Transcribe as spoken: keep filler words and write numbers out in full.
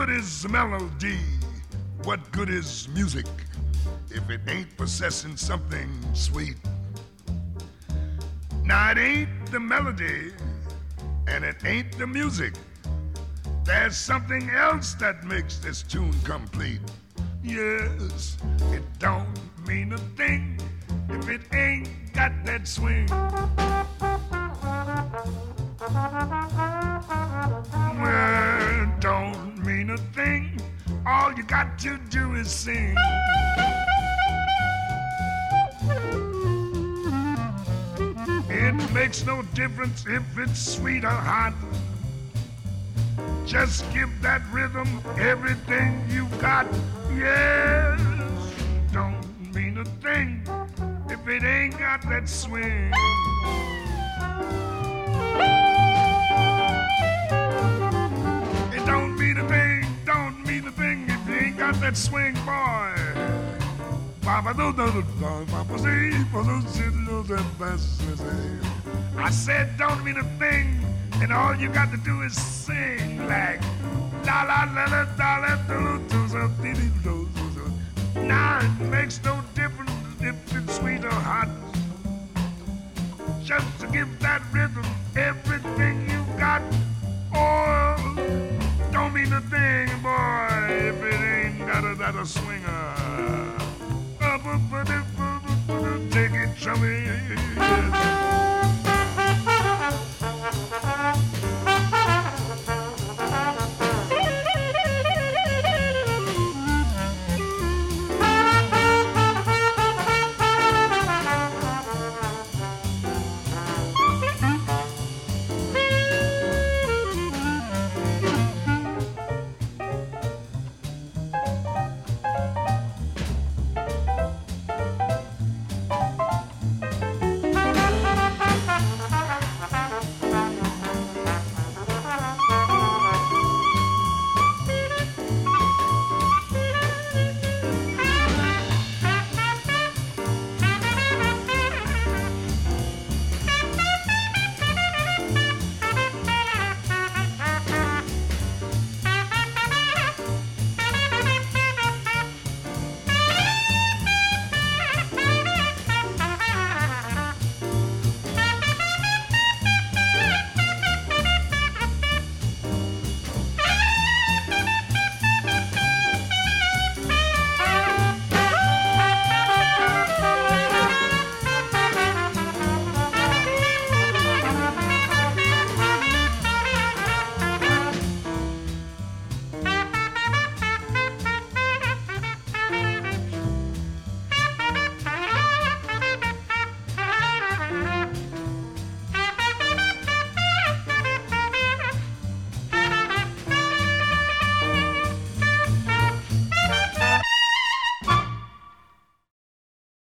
good is melody? What good is music if it ain't possessing something sweet? Now it ain't the melody and it ain't the music. There's something else that makes this tune complete. Yes, it don't mean a thing if it ain't got that swing. Well, it don't mean a thing. All you got to do is sing. It makes no difference if it's sweet or hot. Just give that rhythm everything you got. Yes, don't mean a thing if it ain't got that swing. It don't mean a thing, don't mean a thing if you ain't got that swing, boy. I said don't mean a thing, and all you got to do is sing like la la la la la la do do do do do. Now it makes no difference if it's sweet or hot. Just to give that rhythm everything you got. Oh, don't mean a thing, boy, if it ain't got a, that a swinger. Take it, chummy.